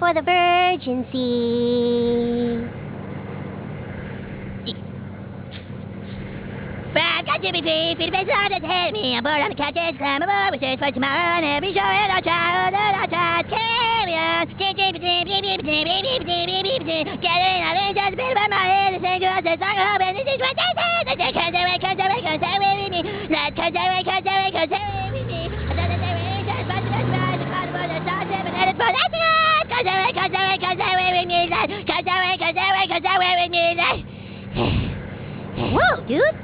for the Virgincy. I've got Jimmy P, feed the face on the head me. I'm bored on the couches, climb aboard, we search for tomorrow, and every show in our childhood, our child carry on. Gathering all in just a bit about my head, the same girls, the song of and this is what they say. They say, cause they away with me. Let's cause they away with me. I thought that they were in just bunch of us, but the cause for the stars, but that is for that's enough. Cause they away with me. Cause they away with me. Whoa, dude.